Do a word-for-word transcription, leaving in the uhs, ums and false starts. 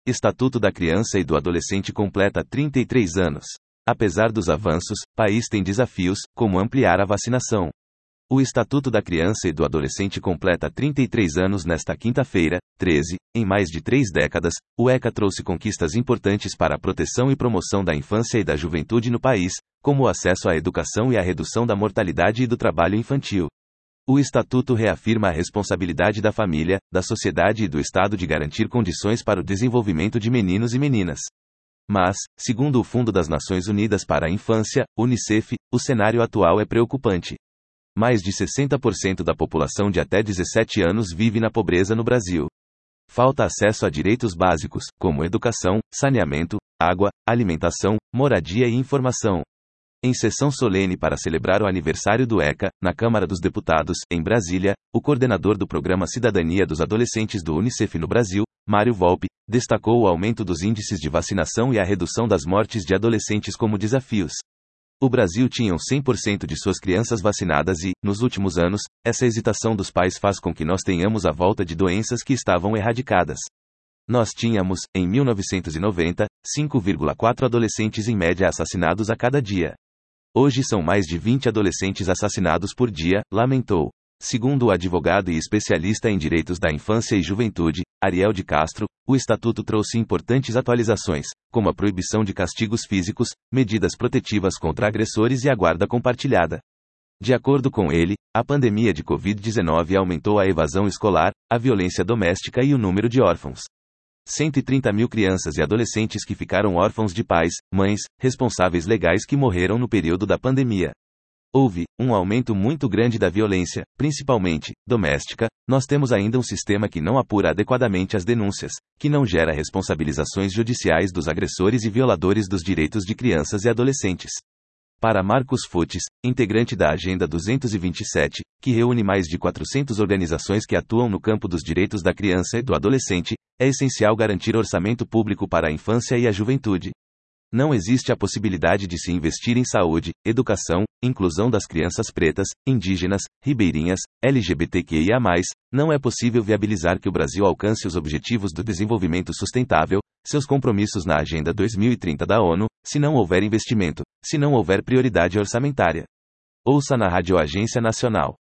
Estatuto da Criança e do Adolescente completa trinta e três anos. Apesar dos avanços, o país tem desafios, como ampliar a vacinação. O Estatuto da Criança e do Adolescente completa trinta e três anos nesta quinta-feira, treze. Em mais de três décadas, o ECA trouxe conquistas importantes para a proteção e promoção da infância e da juventude no país, como o acesso à educação e a redução da mortalidade e do trabalho infantil. O Estatuto reafirma a responsabilidade da família, da sociedade e do Estado de garantir condições para o desenvolvimento de meninos e meninas. Mas, segundo o Fundo das Nações Unidas para a Infância, Unicef, o cenário atual é preocupante. Mais de sessenta por cento da população de até dezessete anos vive na pobreza no Brasil. Falta acesso a direitos básicos, como educação, saneamento, água, alimentação, moradia e informação. Em sessão solene para celebrar o aniversário do ECA, na Câmara dos Deputados, em Brasília, o coordenador do Programa Cidadania dos Adolescentes do Unicef no Brasil, Mário Volpi, destacou o aumento dos índices de vacinação e a redução das mortes de adolescentes como desafios. O Brasil tinha cem por cento de suas crianças vacinadas e, nos últimos anos, essa hesitação dos pais faz com que nós tenhamos a volta de doenças que estavam erradicadas. Nós tínhamos, em mil novecentos e noventa, cinco vírgula quatro adolescentes em média assassinados a cada dia. Hoje são mais de vinte adolescentes assassinados por dia, lamentou. Segundo o advogado e especialista em direitos da infância e juventude, Ariel de Castro, o Estatuto trouxe importantes atualizações, como a proibição de castigos físicos, medidas protetivas contra agressores e a guarda compartilhada. De acordo com ele, a pandemia de covid dezenove aumentou a evasão escolar, a violência doméstica e o número de órfãos. cento e trinta mil crianças e adolescentes que ficaram órfãos de pais, mães, responsáveis legais que morreram no período da pandemia. Houve um aumento muito grande da violência, principalmente doméstica. Nós temos ainda um sistema que não apura adequadamente as denúncias, que não gera responsabilizações judiciais dos agressores e violadores dos direitos de crianças e adolescentes. Para Marcos Futis, integrante da Agenda duzentos e vinte e sete, que reúne mais de quatrocentas organizações que atuam no campo dos direitos da criança e do adolescente, é essencial garantir orçamento público para a infância e a juventude. Não existe a possibilidade de se investir em saúde, educação, inclusão das crianças pretas, indígenas, ribeirinhas, L G B T Q I A mais, não é possível viabilizar que o Brasil alcance os objetivos do desenvolvimento sustentável, seus compromissos na Agenda dois mil e trinta da ONU, se não houver investimento, se não houver prioridade orçamentária. Ouça na Rádio Agência Nacional.